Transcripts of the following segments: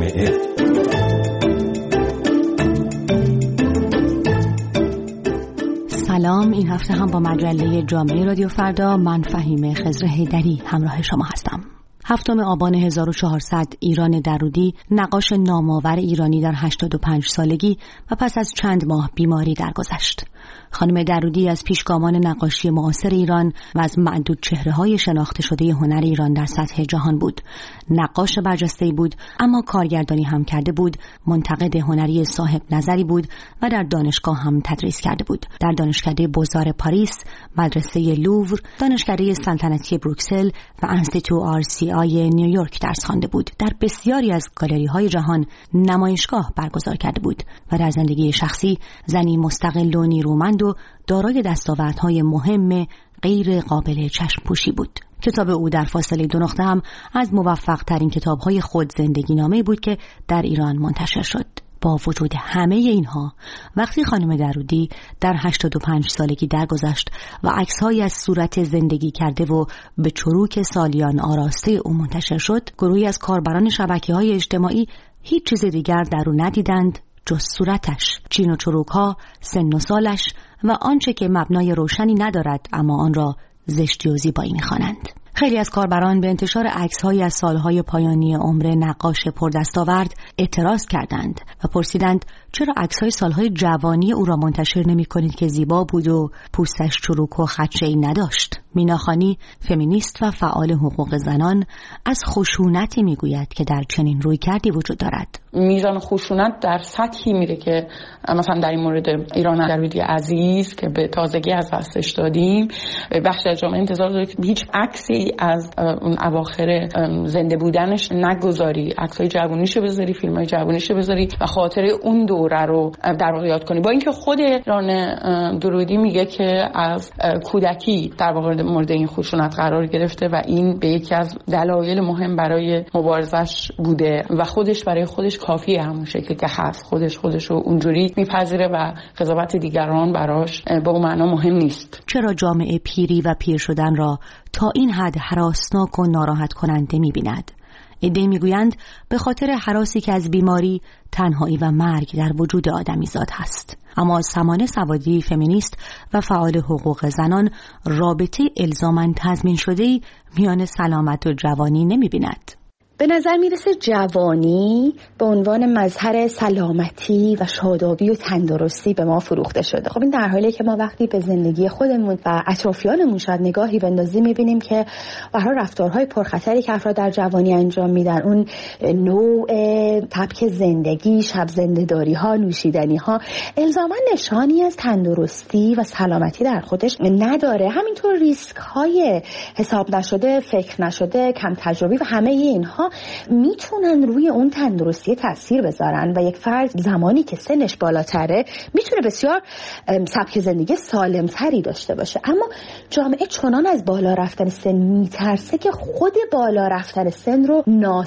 جامعه. سلام، این هفته هم با مجله جامعه رادیو فردا من فهیمه خضر حیدری همراه شما هستم. 7 آبان 1400 ایران درودی، نقاش نامآور ایرانی در 85 سالگی و پس از چند ماه بیماری درگذشت. خانم درودی از پیشگامان نقاشی معاصر ایران و از معدود چهره‌های شناخته شده هنر ایران در سطح جهان بود. نقاش برجسته‌ای بود، اما کارگردانی هم کرده بود، منتقد هنری صاحب نظری بود و در دانشگاه هم تدریس کرده بود. در دانشکده بوزار پاریس، مدرسه لوور، دانشکده سلطنتی بروکسل و انستیتو RCI نیویورک درس خوانده بود. در بسیاری از گالری‌های جهان نمایشگاه برگزار کرده بود و در زندگی شخصی زنی مستقل و نیرومند و دارای دستاوردهای مهم غیر قابل چشم پوشی بود. کتاب او در فاصله 2 نقطه هم از موفق ترین کتاب‌های خود زندگی نامه‌ای بود که در ایران منتشر شد. با وجود همه اینها، وقتی خانم درودی در 85 سالگی درگذشت و عکس‌هایی از صورت زندگی کرده و به چروک سالیان آراسته او منتشر شد، گروهی از کاربران شبکه‌های اجتماعی هیچ چیز دیگر در او ندیدند جز صورتش، چین و چروک‌ها، سن و سالش و آنچه که مبنای روشنی ندارد اما آن را زشتی و زیبایی می‌خوانند. خیلی از کاربران به انتشار عکس‌هایی از سالهای پایانی عمر نقاش پردستاورد اعتراض کردند و پرسیدند چرا عکس‌های سالهای جوانی او را منتشر نمی‌کنید که زیبا بود و پوستش چروک و خدشه‌ای نداشت. مینا خانی، فمینیست و فعال حقوق زنان، از خشونتی میگوید که در چنین رویکردی وجود دارد. میزان خشونت در سطحی میره که مثلا در این مورد ایران درودی عزیز که به تازگی از دستش دادیم، بخش از جامعه انتظار داره که هیچ عکسی از اون اواخر زنده بودنش نگذاری، عکسای جوونیشو بذاری، فیلمای جوونیشو بذاری و خاطر اون دوره رو در واقع یاد کنی. با اینکه خود ایران درودی میگه که از کودکی در واقع مورد این خشونت قرار گرفته و این به یکی از دلایل مهم برای مبارزش بوده و خودش برای خودش کافیه، همون شکلی که هست خودش رو اونجوری میپذیره و قضاوت دیگران براش به اون معنا مهم نیست. چرا جامعه پیری و پیر شدن را تا این حد هراسناک و ناراحت کننده میبیند؟ عده‌ای میگویند به خاطر هراسی که از بیماری، تنهایی و مرگ در وجود آدمیزاد هست. اما سمانه سوادی، فمینیست و فعال حقوق زنان، رابطه الزاماً تضمین شده‌ای میان سلامت و جوانی نمی‌بیند. به نظر میرسه جوانی به عنوان مظهر سلامتی و شادابی و تندرستی به ما فروخته شده. خب این در حالیه که ما وقتی به زندگی خودمون و اطرافیانمون شاید نگاهی بندازیم میبینیم که به هر رفتارهای پرخطری که افراد در جوانی انجام میدن، اون نوع سبک زندگی، شب زنده‌داری ها، نوشیدنی ها الزاما نشانی از تندرستی و سلامتی در خودش نداره. همینطور ریسک های حساب نشده، فکر نشده، کم تجربی و همه اینها میتونن روی اون تندرستی تاثیر بذارن و یک فرد زمانی که سنش بالاتره میتونه بسیار سبک زندگی سالمتری داشته باشه. اما جامعه چنان از بالا رفتن سن میترسه که خود بالا رفتن سن رو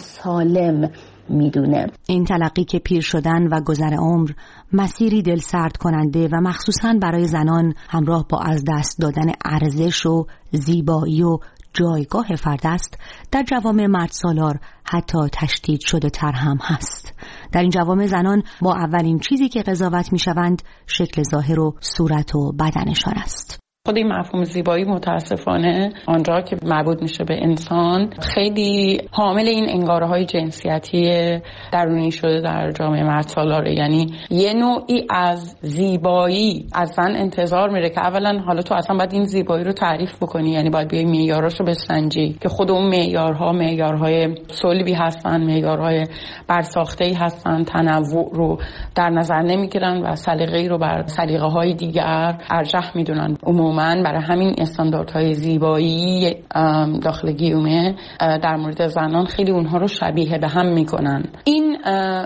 ناسالم میدونه. این تلقی که پیر شدن و گذر عمر مسیری دلسرد کننده و مخصوصاً برای زنان همراه با از دست دادن ارزش و زیبایی و جایگاه فرد است، در جوامع مرد سالار حتی تشدید شده تر هم هست. در این جوامع زنان با اولین چیزی که قضاوت می شوند شکل ظاهر و صورت و بدنشان است. خود این مفهوم زیبایی متاسفانه آنجا که مربوط میشه به انسان خیلی حامل این انگاره‌های جنسیتی درونی شده در جامعه مرد سالاره. یعنی یه نوعی از زیبایی از زن انتظار میره که اولا حالا تو اصلا باید این زیبایی رو تعریف بکنی، یعنی باید بیای معیاراشو بسنجی که خود اون معیارها معیارهای صلبی هستن، معیارهای برساخته‌ای هستن، تنوع رو در نظر نمیگیرن و سلیقه‌ای رو بر سلیقه‌های دیگر ارجح میدونن. من برای همین استانداردهای زیبایی داخل گیومه در مورد زنان خیلی اونها رو شبیه به هم میکنن. این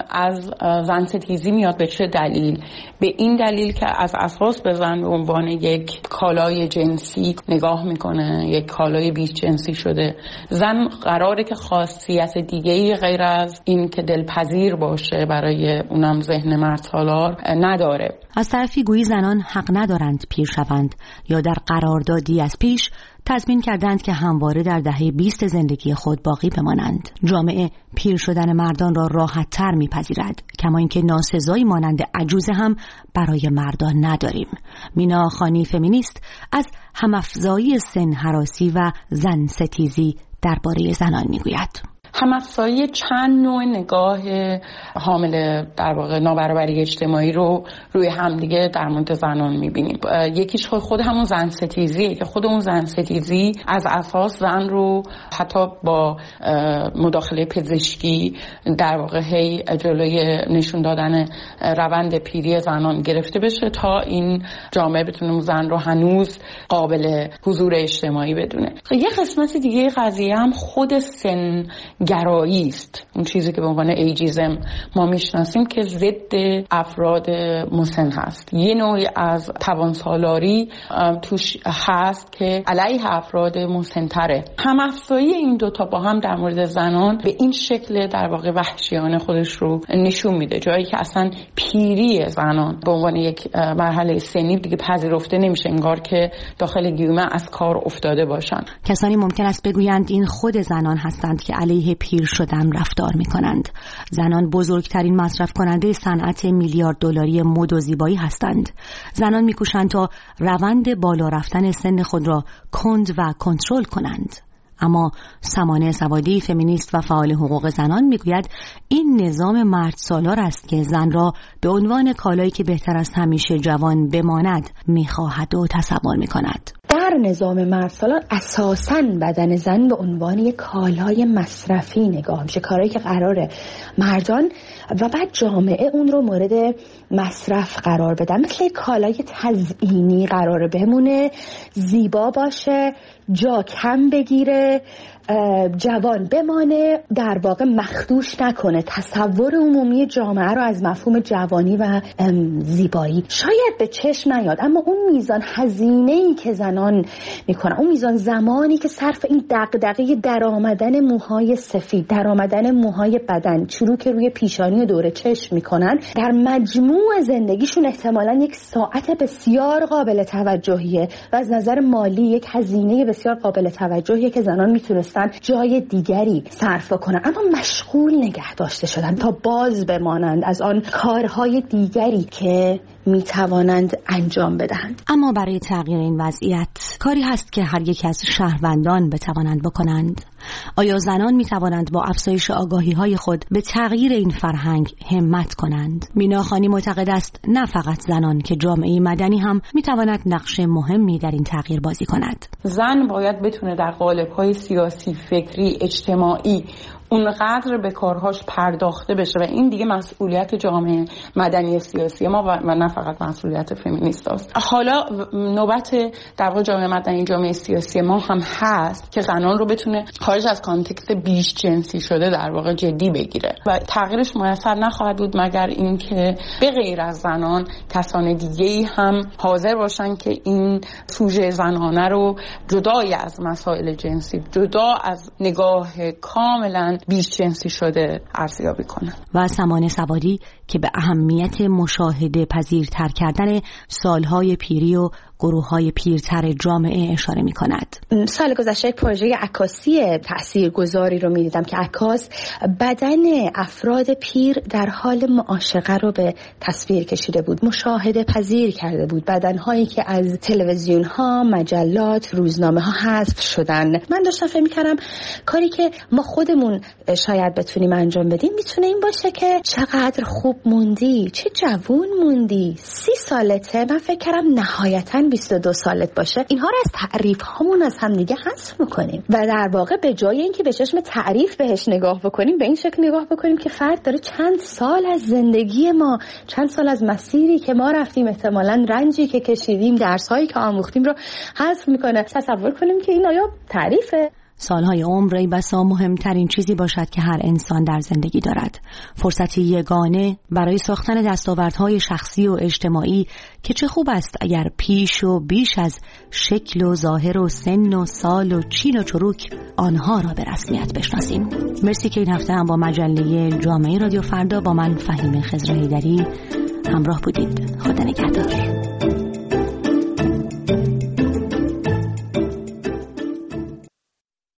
از زن ستیزی میاد. به چه دلیل؟ به این دلیل که از اساس به زن به عنوان یک کالای جنسی نگاه میکنه، یک کالای بیش جنسی شده. زن قراره که خاصیت دیگه‌ای غیر از این که دلپذیر باشه برای اونم ذهن مرد سالار نداره. از طرفی گویی زنان حق ندارند پیر شوند یا یا در قراردادی از پیش تضمین کردند که همواره در دهه 20 زندگی خود باقی بمانند. جامعه پیر شدن مردان را راحت تر میپذیرد، کما اینکه ناسزایی مانند عجوزه هم برای مردان نداریم. مینا خانی فمینیست از همافزایی سن هراسی و زن ستیزی درباره زنان میگوید. همافزایی چند نوع نگاه حامل در واقع نابرابری اجتماعی رو روی همدیگه در مورد زنان میبینیم. یکیش خود همون زن ستیزیه که خود اون زن ستیزی از اساس زن رو حتی با مداخله پزشکی در واقع هی جلوی نشون دادن روند پیری زنان گرفته بشه تا این جامعه بتونه زن رو هنوز قابل حضور اجتماعی بدونه. یه قسمت دیگه قضیه هم خود سن گرایی است، اون چیزی که به عنوان ایجیزم ما میشناسیم که ضد افراد مسن هست. یه نوعی از توانسالاری توش هست که علیه افراد مسن‌تره. همافزایی این دوتا با هم در مورد زنان به این شکل در واقع وحشیانه خودش رو نشون میده، جایی که اصلا پیری زنان به عنوان یک مرحله سنی دیگه پذیرفته نمیشه، انگار که داخل گیومه از کار افتاده باشن. کسانی ممکن است بگویند این خود زنان هستند که علیه پیر شدن رفتار می کنند. زنان بزرگترین مصرف کننده صنعت میلیارد دلاری مد و زیبایی هستند. زنان می کوشند تا روند بالا رفتن سن خود را کند و کنترل کنند. اما سمانه سوادی فمینیست و فعال حقوق زنان میگوید این نظام مرد سالار است که زن را به عنوان کالایی که بهتر از همیشه جوان بماند میخواهد و تصور میکند. در نظام مرد سالار اساساً بدن زن به عنوان یک کالای مصرفی نگاه میشه، کارهایی که قراره مردان و بعد جامعه اون رو مورد مصرف قرار بدن، مثل یک کالای تزیینی قراره بمونه، زیبا باشه، جا کم بگیره، جوان بمانه، در واقع مخدوش نکنه تصور عمومی جامعه رو از مفهوم جوانی و زیبایی. شاید به چشم نیاد، اما اون میزان هزینه‌ای که زنان میکنن، اون میزان زمانی که صرف این دغدغه درآمدن موهای سفید، درآمدن موهای بدن، چروک روی پیشانی و دور چشم میکنن، در مجموع زندگیشون احتمالاً یک ساعت بسیار قابل توجهیه و از نظر مالی یک هزینه بسیار قابل توجهیه که زنان میتونستن جای دیگری صرف کنن، اما مشغول نگه داشته شدن تا باز بمانند از آن کارهای دیگری که می توانند انجام بدهند. اما برای تغییر این وضعیت کاری هست که هر یک از شهروندان بتوانند بکنند. آیا زنان می توانند با افزایش آگاهی های خود به تغییر این فرهنگ همت کنند؟ مینا خانی معتقد است نه فقط زنان که جامعه مدنی هم می تواند نقش مهمی در این تغییر بازی کند. زن باید بتونه در قالب‌های سیاسی، فکری، اجتماعی اونقدر به کارهاش پرداخته بشه و این دیگه مسئولیت جامعه مدنی سیاسی ما و نه فقط مسئولیت فمینیست است. حالا نوبت در واقع جامعه مدنی، جامعه سیاسی ما هم هست که زنان رو بتونه خارج از کانتکست بیش جنسی شده در واقع جدی بگیره و تغییرش میسر نخواهد بود مگر اینکه به غیر از زنان کسان دیگه‌ای هم حاضر باشن که این سوژه زنانه رو جدای از مسائل جنسی، جدا از نگاه کاملا بیش جنسی شده ارزیابی کنن. و سمانه سوادی که به اهمیت مشاهده پذیرتر کردن سالهای پیری و گروه‌های پیرتر جامعه اشاره می‌کند. سال گذشته یک پروژه عکاسی تاثیرگذاری رو می‌دیدم که عکاس بدن افراد پیر در حال معاشقه رو به تصویر کشیده بود، مشاهده پذیر کرده بود، بدن‌هایی که از تلویزیون‌ها، مجلات، روزنامه‌ها حذف شدن. من داشتم فکر می‌کردم کاری که ما خودمون شاید بتونیم انجام بدیم میتونه این باشه که چقدر خوب موندی، چه جوون موندی، 30 سالته، من فکر کردم نهایتاً 22 سالت باشه. اینها رو از تعریف هامون از هم دیگه حذف میکنیم و در واقع به جای اینکه به چشم تعریف بهش نگاه بکنیم، به این شکل نگاه بکنیم که فرد داره چند سال از زندگی ما، چند سال از مسیری که ما رفتیم، احتمالاً رنجی که کشیدیم، درسایی که آموختیم رو حذف میکنه. تصور کنیم که این آیا تعریفه؟ سالهای عمر بسا مهمترین چیزی باشد که هر انسان در زندگی دارد. فرصتی یگانه برای ساختن دستاوردهای شخصی و اجتماعی که چه خوب است اگر پیش و بیش از شکل و ظاهر و سن و سال و چین و چروک آنها را به رسمیت بشناسیم. مرسی که این هفته هم با مجله جامعه رادیو فردا با من فهیمه خضر حیدری همراه بودید. خدا نگهدار.